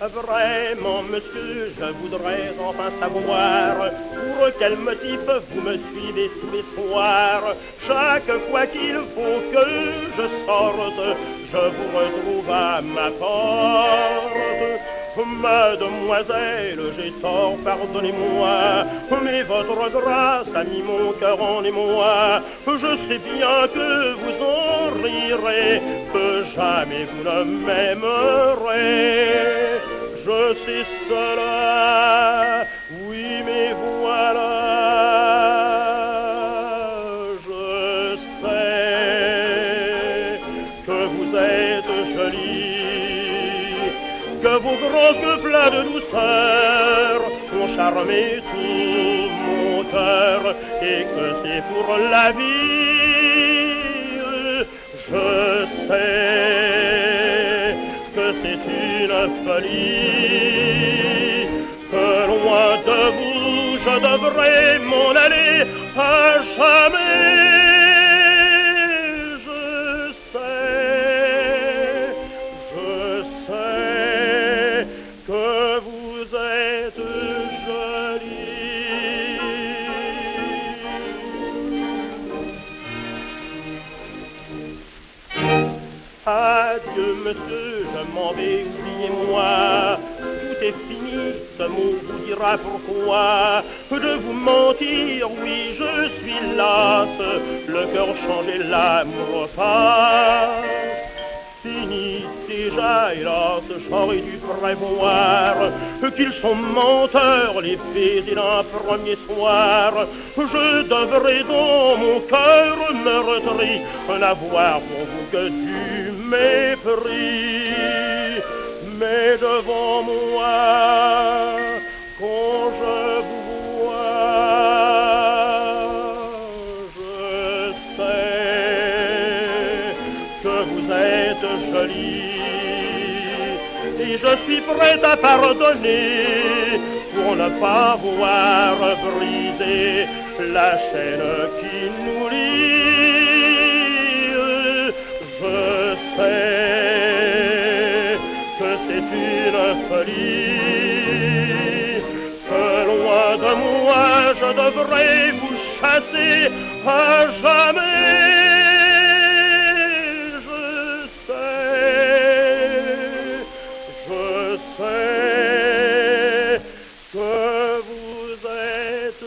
Vraiment, monsieur, je voudrais enfin savoir pour quel motif vous me suivez tous les soirs. Chaque fois qu'il faut que je sorte, je vous retrouve à ma porte. Mademoiselle, j'ai tort, pardonnez-moi, mais votre grâce a mis mon cœur en émoi. Je sais bien que vous en rirez, que jamais vous ne m'aimerez. Je sais cela, oui, mais voilà, je sais que vous êtes jolie, que vos grands yeux pleins de douceur ont charmé tout mon cœur et que c'est pour la vie. Je sais que c'est une folie, que loin de vous je devrais m'en aller à jamais. Je sais que vous êtes jolie. Adieu, monsieur, je m'en vais, oubliez-moi. Tout est fini, ce mot vous dira pourquoi. De vous mentir, oui, je suis lasse. Le cœur changé, l'amour passe. Fini déjà, hélas, j'aurais dû prévoir qu'ils sont menteurs, les baisers d'un premier soir. Je devrais dans mon cœur meurtri n'avoir pour vous que du mépris. Mais devant moi, quand je vous vois, je sais que vous êtes jolie et je suis prête à pardonner pour ne pas voir briser la chaîne qui nous lie. Je sais que c'est une folie, que loin de moi je devrais vous chasser à jamais. Je sais que vous êtes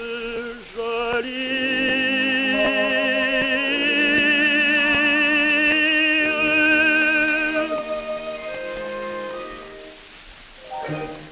jolie.